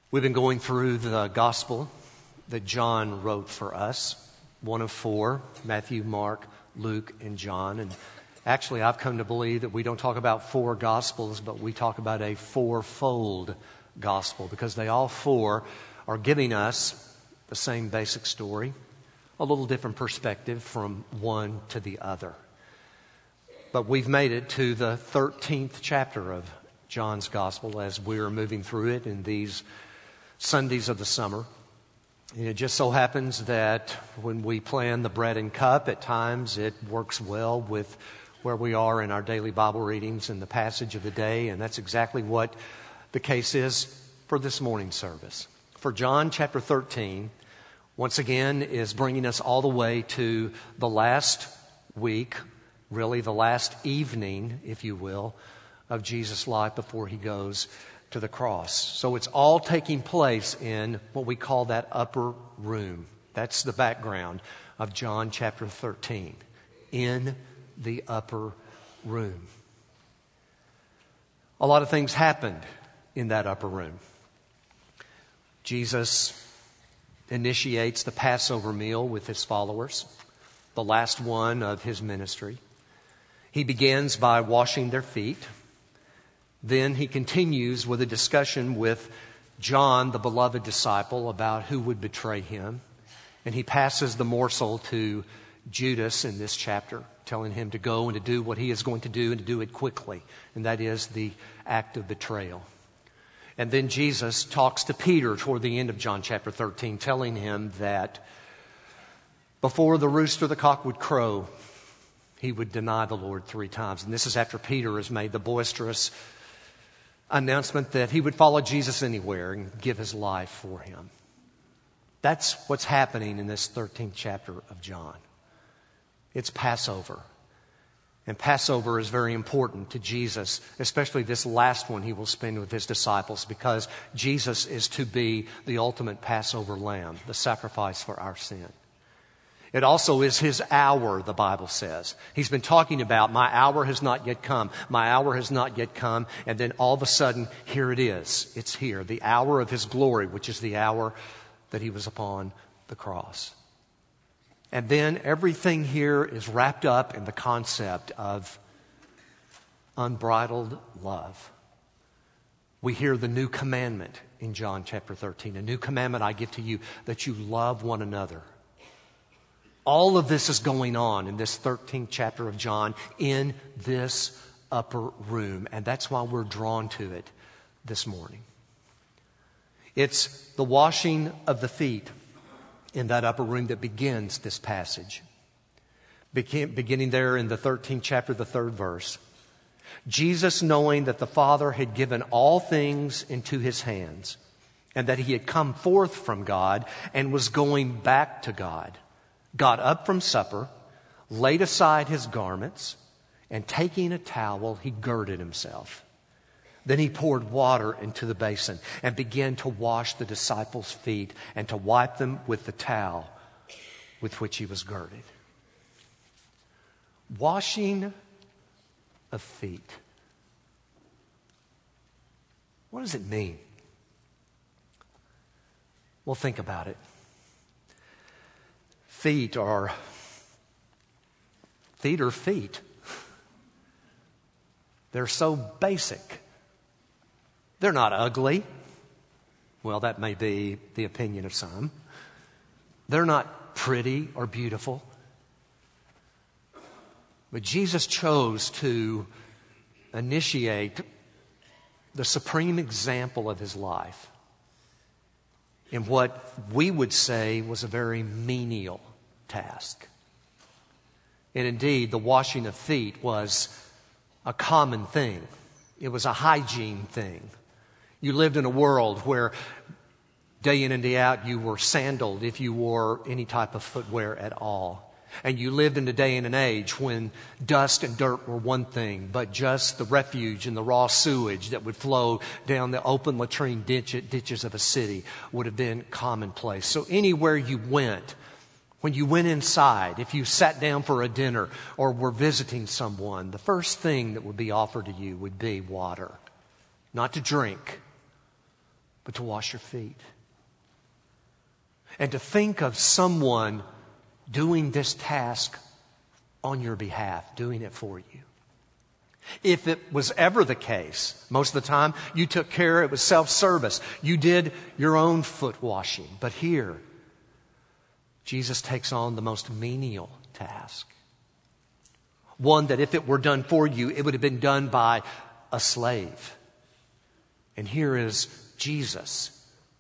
We've been going through the gospel that John wrote for us, one of four: Matthew, Mark, Luke, and John. And actually, I've come to believe that we don't talk about four gospels, but we talk about a fourfold gospel, because they all four are giving us the same basic story, a little different perspective from one to the other. But we've made it to the 13th chapter of John's gospel as we're moving through it in these Sundays of the summer. And it just so happens that when we plan the bread and cup, at times it works well with where we are in our daily Bible readings and the passage of the day. And that's exactly what the case is for this morning's service. For John chapter 13, once again, is bringing us all the way to the last week, really the last evening, if you will, of Jesus' life before he goes to the cross. So it's all taking place in what we call that upper room. That's the background of John chapter 13, in the upper room. A lot of things happened in that upper room. Jesus initiates the Passover meal with his followers, the last one of his ministry. He begins by washing their feet. Then he continues with a discussion with John, the beloved disciple, about who would betray him. And he passes the morsel to Judas in this chapter, telling him to go and to do what he is going to do and to do it quickly. And that is the act of betrayal. And then Jesus talks to Peter toward the end of John chapter 13, telling him that before the rooster, the cock would crow, he would deny the Lord 3 times. And this is after Peter has made the boisterous announcement that he would follow Jesus anywhere and give his life for him. That's what's happening in this 13th chapter of John. It's Passover. And Passover is very important to Jesus, especially this last one he will spend with his disciples, because Jesus is to be the ultimate Passover lamb, the sacrifice for our sin. It also is his hour, the Bible says. He's been talking about, my hour has not yet come. My hour has not yet come. And then all of a sudden, here it is. It's here. The hour of his glory, which is the hour that he was upon the cross. And then everything here is wrapped up in the concept of unbridled love. We hear the new commandment in John chapter 13. A new commandment I give to you, that you love one another. All of this is going on in this 13th chapter of John in this upper room. And that's why we're drawn to it this morning. It's the washing of the feet in that upper room that begins this passage. Beginning there in the 13th chapter, the 3rd verse. Jesus, knowing that the Father had given all things into his hands, and that he had come forth from God and was going back to God, got up from supper, laid aside his garments, and taking a towel, he girded himself. Then he poured water into the basin and began to wash the disciples' feet and to wipe them with the towel with which he was girded. Washing of feet. What does it mean? Well, think about it. Feet are feet. They're so basic. They're not ugly. Well, that may be the opinion of some. They're not pretty or beautiful. But Jesus chose to initiate the supreme example of his life in what we would say was a very menial task. And indeed, the washing of feet was a common thing. It was a hygiene thing. You lived in a world where day in and day out you were sandaled if you wore any type of footwear at all. And you lived in a day and an age when dust and dirt were one thing, but just the refuge and the raw sewage that would flow down the open latrine ditches of a city would have been commonplace. So anywhere you went, when you went inside, if you sat down for a dinner or were visiting someone, the first thing that would be offered to you would be water. Not to drink, but to wash your feet. And to think of someone doing this task on your behalf, doing it for you. If it was ever the case, most of the time you took care, it was self-service. You did your own foot washing. But here, Jesus takes on the most menial task. One that if it were done for you, it would have been done by a slave. And here is Jesus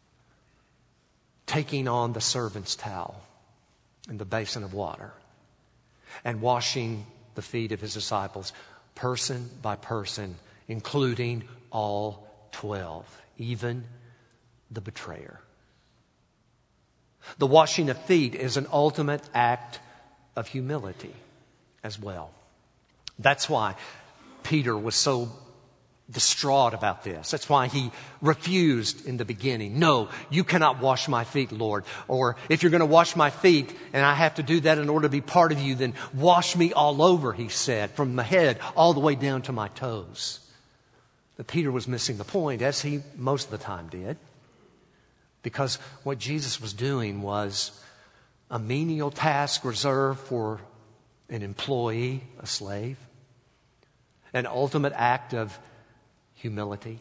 taking on the servant's towel and the basin of water and washing the feet of his disciples, person by person, including all 12, even the betrayer. The washing of feet is an ultimate act of humility as well. That's why Peter was so distraught about this. That's why he refused in the beginning. No, you cannot wash my feet, Lord. Or if you're going to wash my feet and I have to do that in order to be part of you, then wash me all over, he said, from the head all the way down to my toes. But Peter was missing the point, as he most of the time did. Because what Jesus was doing was a menial task reserved for an employee, a slave. An ultimate act of humility.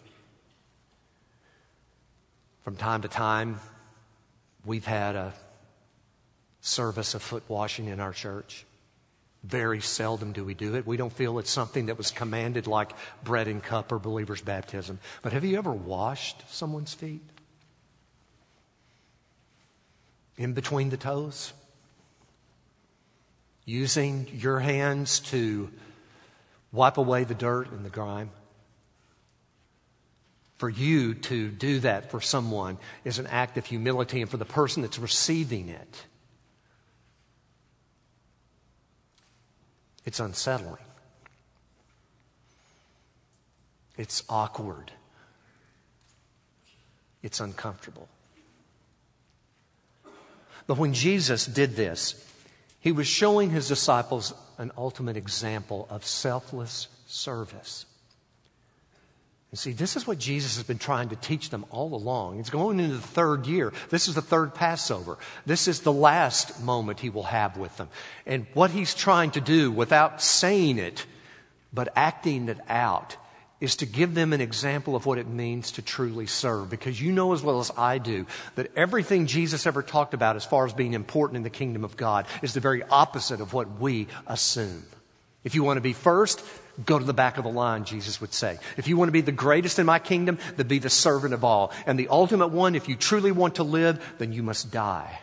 From time to time, we've had a service of foot washing in our church. Very seldom do we do it. We don't feel it's something that was commanded like bread and cup or believer's baptism. But have you ever washed someone's feet? In between the toes? Using your hands to wipe away the dirt and the grime? For you to do that for someone is an act of humility, and for the person that's receiving it, it's unsettling. It's awkward. It's uncomfortable. But when Jesus did this, he was showing his disciples an ultimate example of selfless service. And see, this is what Jesus has been trying to teach them all along. It's going into the third year. This is the third Passover. This is the last moment he will have with them. And what he's trying to do, without saying it, but acting it out, is to give them an example of what it means to truly serve. Because you know as well as I do that everything Jesus ever talked about as far as being important in the kingdom of God is the very opposite of what we assume. If you want to be first, go to the back of the line, Jesus would say. If you want to be the greatest in my kingdom, then be the servant of all. And the ultimate one, if you truly want to live, then you must die.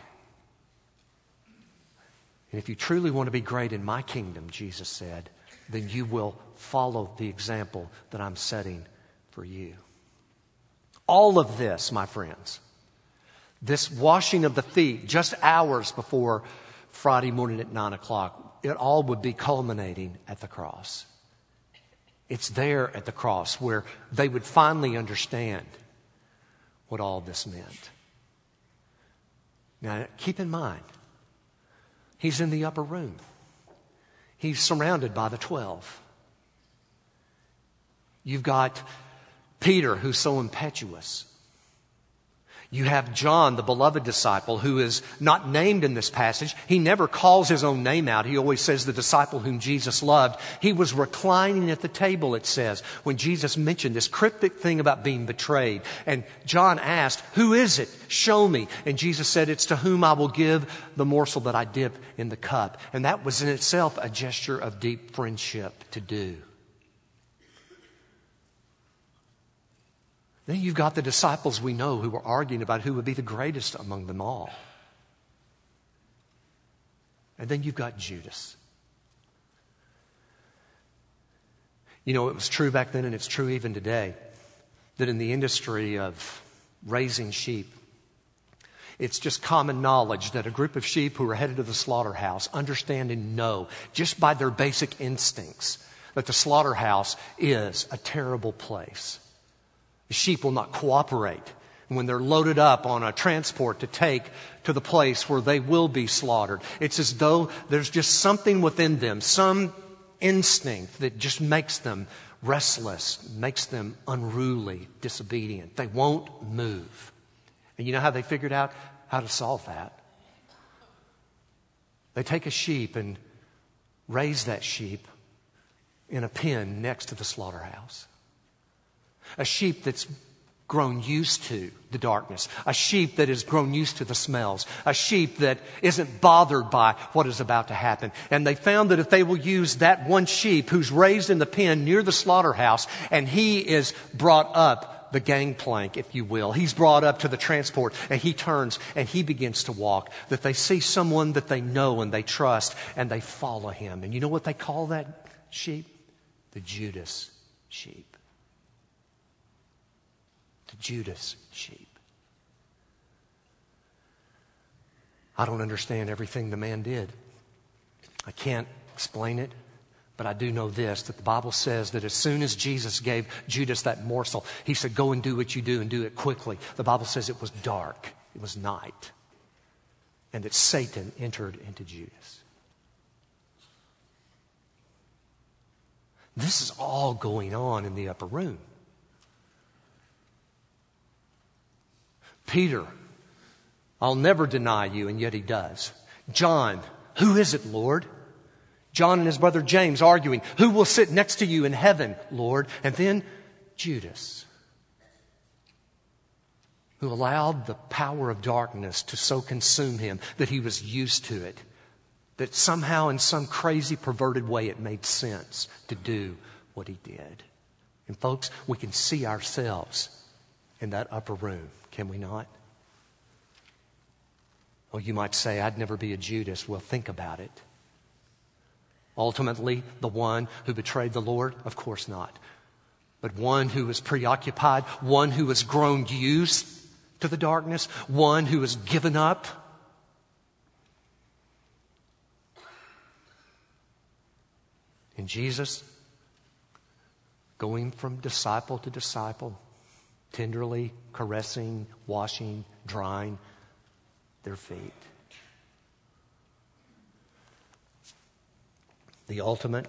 And if you truly want to be great in my kingdom, Jesus said, then you will follow the example that I'm setting for you. All of this, my friends, this washing of the feet just hours before Friday morning at 9 o'clock, it all would be culminating at the cross. It's there at the cross where they would finally understand what all this meant. Now, keep in mind, he's in the upper room. He's surrounded by the 12. You've got Peter, who's so impetuous. You have John, the beloved disciple, who is not named in this passage. He never calls his own name out. He always says the disciple whom Jesus loved. He was reclining at the table, it says, when Jesus mentioned this cryptic thing about being betrayed. And John asked, "Who is it? Show me." And Jesus said, "It's to whom I will give the morsel that I dip in the cup." And that was in itself a gesture of deep friendship to do. Then you've got the disciples we know who were arguing about who would be the greatest among them all. And then you've got Judas. You know, it was true back then and it's true even today that in the industry of raising sheep, it's just common knowledge that a group of sheep who are headed to the slaughterhouse understand and know just by their basic instincts that the slaughterhouse is a terrible place. The sheep will not cooperate when they're loaded up on a transport to take to the place where they will be slaughtered. It's as though there's just something within them, some instinct that just makes them restless, makes them unruly, disobedient. They won't move. And you know how they figured out how to solve that? They take a sheep and raise that sheep in a pen next to the slaughterhouse. A sheep that's grown used to the darkness. A sheep that has grown used to the smells. A sheep that isn't bothered by what is about to happen. And they found that if they will use that one sheep who's raised in the pen near the slaughterhouse, and he is brought up the gangplank, if you will. He's brought up to the transport, and he turns and he begins to walk. That they see someone that they know and they trust, and they follow him. And you know what they call that sheep? The Judas sheep. The Judas sheep. I don't understand everything the man did. I can't explain it. But I do know this, that the Bible says that as soon as Jesus gave Judas that morsel, he said, go and do what you do and do it quickly. The Bible says it was dark. It was night. And that Satan entered into Judas. This is all going on in the upper room. Peter, I'll never deny you, and yet he does. John, who is it, Lord? John and his brother James arguing, who will sit next to you in heaven, Lord? And then Judas, who allowed the power of darkness to so consume him that he was used to it, that somehow in some crazy perverted way it made sense to do what he did. And folks, we can see ourselves in that upper room, can we not? Oh, you might say, I'd never be a Judas. Well, think about it. Ultimately, the one who betrayed the Lord? Of course not. But one who was preoccupied, one who has grown used to the darkness, one who has given up. And Jesus, going from disciple to disciple, tenderly caressing, washing, drying their feet. The ultimate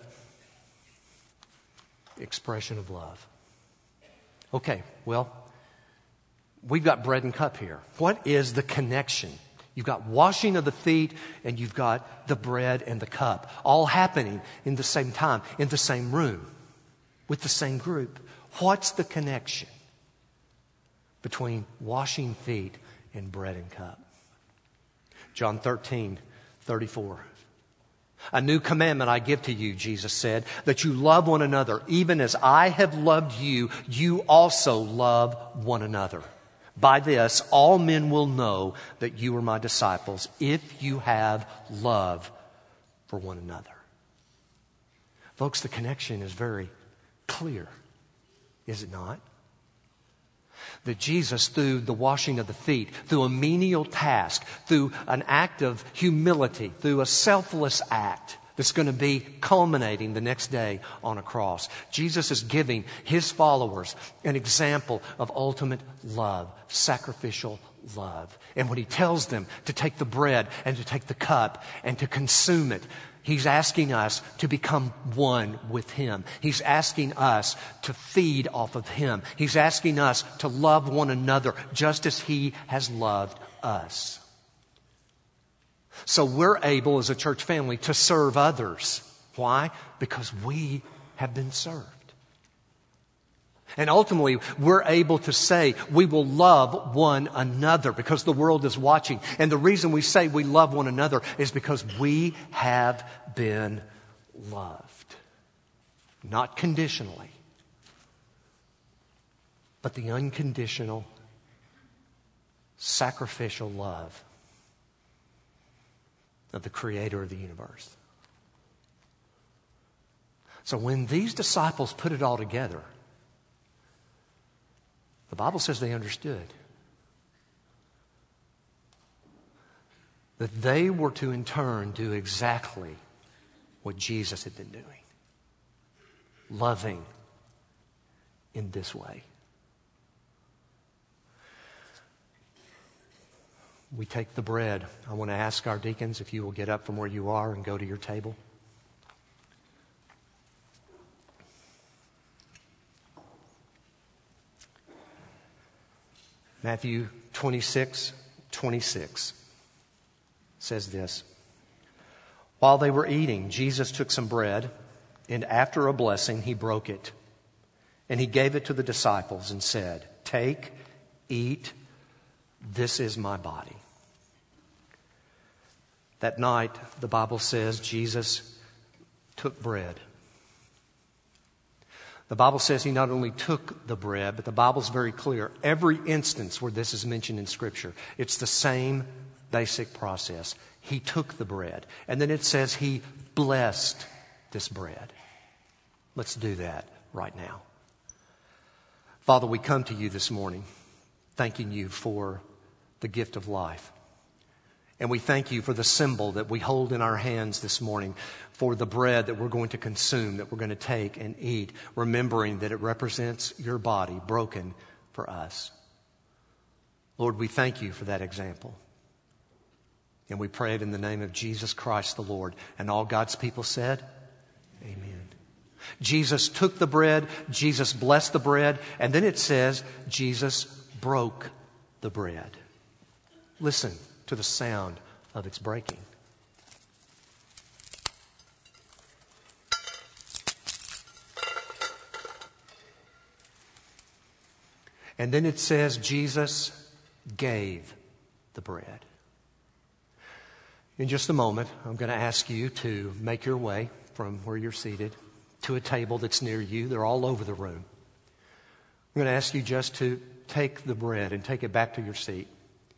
expression of love. Okay, well, we've got bread and cup here. What is the connection? You've got washing of the feet and you've got the bread and the cup. All happening in the same time, in the same room, with the same group. What's the connection between washing feet and bread and cup? John 13:34. A new commandment I give to you, Jesus said, that you love one another. Even as I have loved you, you also love one another. By this, all men will know that you are my disciples if you have love for one another. Folks, the connection is very clear, is it not? That Jesus, through the washing of the feet, through a menial task, through an act of humility, through a selfless act that's going to be culminating the next day on a cross, Jesus is giving his followers an example of ultimate love, sacrificial love. And when he tells them to take the bread and to take the cup and to consume it, he's asking us to become one with him. He's asking us to feed off of him. He's asking us to love one another just as he has loved us. So we're able as a church family to serve others. Why? Because we have been served. And ultimately, we're able to say we will love one another because the world is watching. And the reason we say we love one another is because we have been loved. Not conditionally, but the unconditional, sacrificial love of the Creator of the universe. So when these disciples put it all together, the Bible says they understood that they were to in turn do exactly what Jesus had been doing. Loving in this way. We take the bread. I want to ask our deacons if you will get up from where you are and go to your table. Matthew 26:26 says this. While they were eating, Jesus took some bread, and after a blessing, he broke it. And he gave it to the disciples and said, "Take, eat, this is my body." That night, the Bible says Jesus took bread. The Bible says he not only took the bread, but the Bible's very clear. Every instance where this is mentioned in Scripture, it's the same basic process. He took the bread. And then it says he blessed this bread. Let's do that right now. Father, we come to you this morning thanking you for the gift of life. And we thank you for the symbol that we hold in our hands this morning, for the bread that we're going to consume, that we're going to take and eat, remembering that it represents your body broken for us. Lord, we thank you for that example. And we pray it in the name of Jesus Christ the Lord. And all God's people said, amen. Jesus took the bread, Jesus blessed the bread, and then it says Jesus broke the bread. Listen to the sound of its breaking. And then it says Jesus gave the bread. In just a moment, I'm going to ask you to make your way from where you're seated to a table that's near you. They're all over the room. I'm going to ask you just to take the bread and take it back to your seat.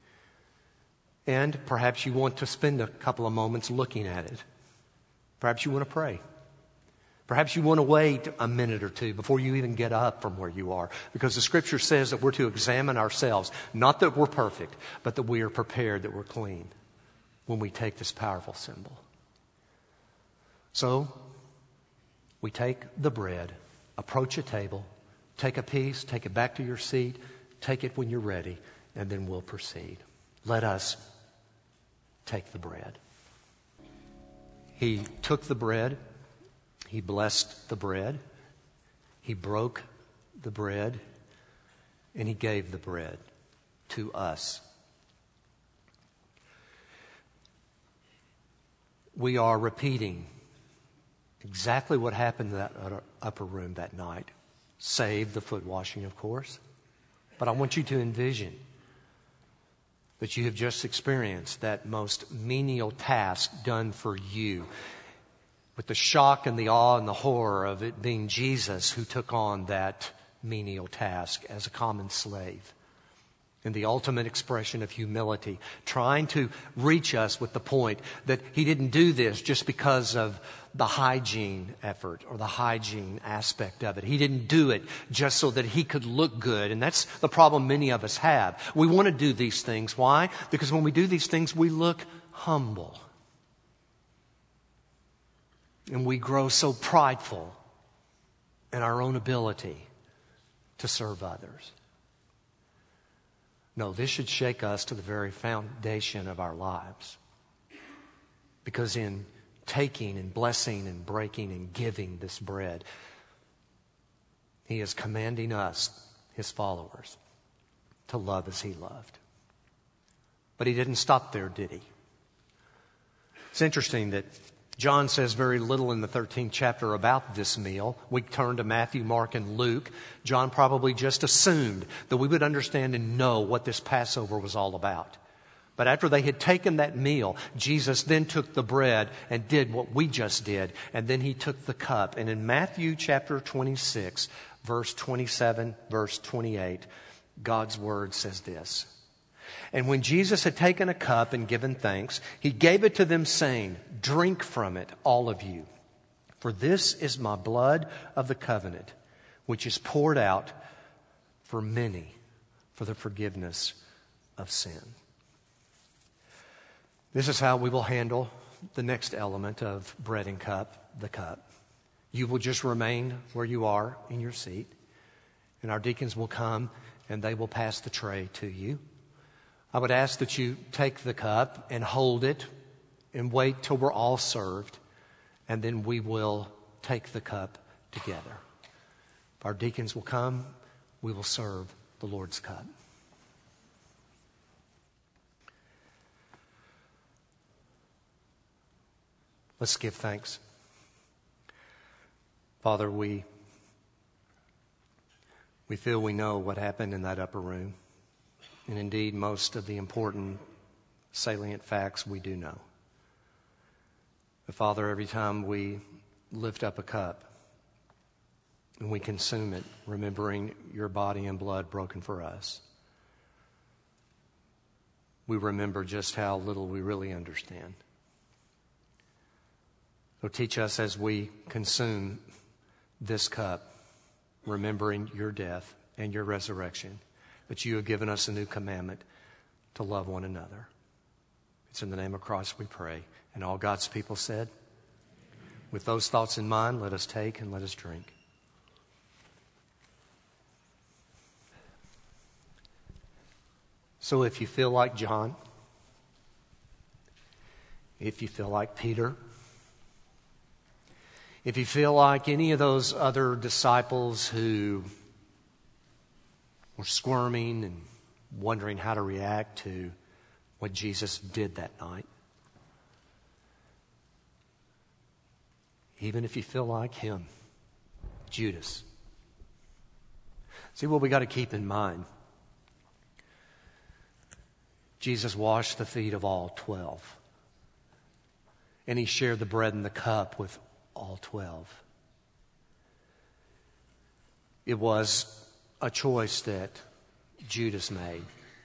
And perhaps you want to spend a couple of moments looking at it. Perhaps you want to pray. Perhaps you want to wait a minute or two before you even get up from where you are. Because the Scripture says that we're to examine ourselves. Not that we're perfect, but that we are prepared, that we're clean when we take this powerful symbol. So, we take the bread, approach a table, take a piece, take it back to your seat, take it when you're ready, and then we'll proceed. Let us take the bread. He took the bread. He blessed the bread. He broke the bread. And he gave the bread to us. We are repeating exactly what happened in that upper room that night. Save the foot washing, of course. But I want you to envision that you have just experienced that most menial task done for you, with the shock and the awe and the horror of it being Jesus who took on that menial task as a common slave. And the ultimate expression of humility, trying to reach us with the point that he didn't do this just because of the hygiene effort or the hygiene aspect of it. He didn't do it just so that he could look good. And that's the problem many of us have. We want to do these things. Why? Because when we do these things, we look humble. And we grow so prideful in our own ability to serve others. No, this should shake us to the very foundation of our lives. Because in taking and blessing and breaking and giving this bread, he is commanding us, his followers, to love as he loved. But he didn't stop there, did he? It's interesting that John says very little in the 13th chapter about this meal. We turn to Matthew, Mark, and Luke. John probably just assumed that we would understand and know what this Passover was all about. But after they had taken that meal, Jesus then took the bread and did what we just did. And then he took the cup. And in Matthew chapter 26, verse 27, verse 28, God's word says this. And when Jesus had taken a cup and given thanks, he gave it to them, saying, "Drink from it, all of you. For this is my blood of the covenant, which is poured out for many for the forgiveness of sin." This is how we will handle the next element of bread and cup, the cup. You will just remain where you are in your seat, and our deacons will come and they will pass the tray to you. I would ask that you take the cup and hold it and wait till we're all served, and then we will take the cup together. Our deacons will come, we will serve the Lord's cup. Let's give thanks. Father, we feel we know what happened in that upper room. And indeed, most of the important, salient facts we do know. But Father, every time we lift up a cup and we consume it, remembering your body and blood broken for us, we remember just how little we really understand. So teach us as we consume this cup, remembering your death and your resurrection, that you have given us a new commandment to love one another. It's in the name of Christ we pray. And all God's people said, with those thoughts in mind, let us take and let us drink. So if you feel like John, if you feel like Peter, if you feel like any of those other disciples who were squirming and wondering how to react to what Jesus did that night, even if you feel like him, Judas. See what we got to keep in mind. Jesus washed the feet of all 12. And he shared the bread and the cup with all 12. It was a choice that Judas made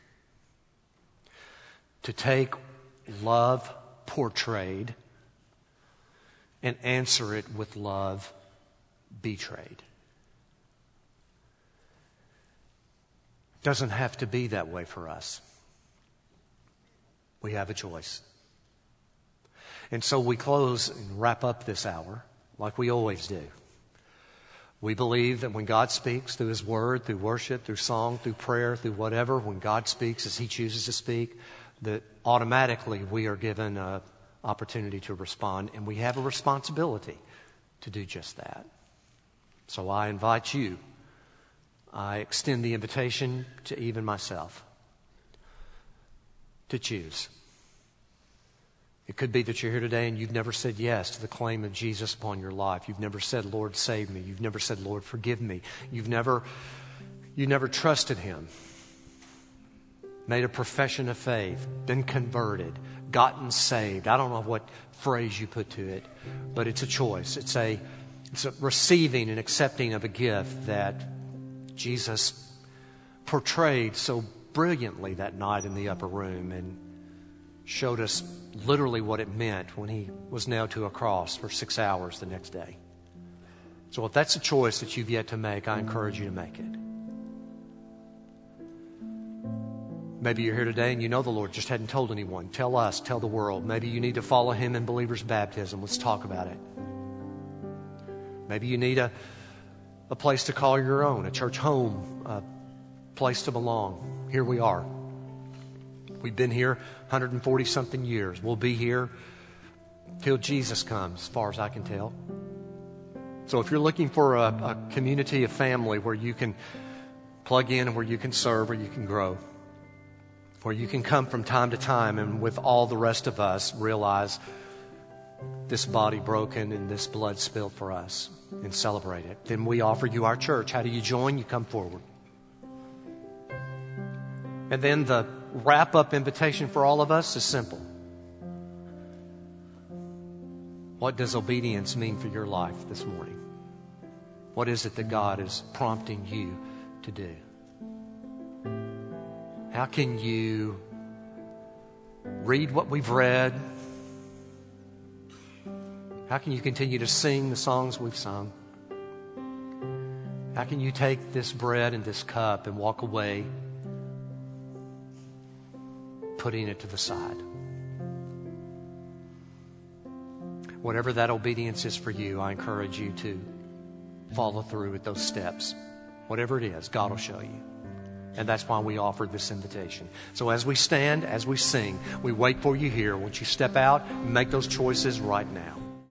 to take love portrayed and answer it with love betrayed. Doesn't have to be that way for us. We have a choice. And so we close and wrap up this hour like we always do. We believe that when God speaks through His Word, through worship, through song, through prayer, through whatever, when God speaks as He chooses to speak, that automatically we are given an opportunity to respond, and we have a responsibility to do just that. So I invite you, I extend the invitation to even myself to choose. It could be that you're here today and you've never said yes to the claim of Jesus upon your life. You've never said, Lord, save me. You've never said, Lord, forgive me. You never trusted Him, made a profession of faith, been converted, gotten saved. I don't know what phrase you put to it, but it's a choice. It's a receiving and accepting of a gift that Jesus portrayed so brilliantly that night in the upper room and showed us literally what it meant when He was nailed to a cross for 6 hours the next day. So if that's a choice that you've yet to make, I encourage you to make it. Maybe you're here today and you know the Lord just hadn't told anyone. Tell us, tell the world. Maybe you need to follow Him in believer's baptism. Let's talk about it. Maybe you need a place to call your own, a church home, a place to belong. Here we are. We've been here 140-something years. We'll be here till Jesus comes, as far as I can tell. So if you're looking for a community, a family where you can plug in and where you can serve, where you can grow, where you can come from time to time and with all the rest of us realize this body broken and this blood spilled for us and celebrate it, then we offer you our church. How do you join? You come forward. And then the wrap-up invitation for all of us is simple. What does obedience mean for your life this morning? What is it that God is prompting you to do? How can you read what we've read? How can you continue to sing the songs we've sung? How can you take this bread and this cup and walk away putting it to the side? Whatever that obedience is for you, I encourage you to follow through with those steps. Whatever it is, God will show you. And that's why we offered this invitation. So as we stand, as we sing, we wait for you here. Once you step out, make those choices right now.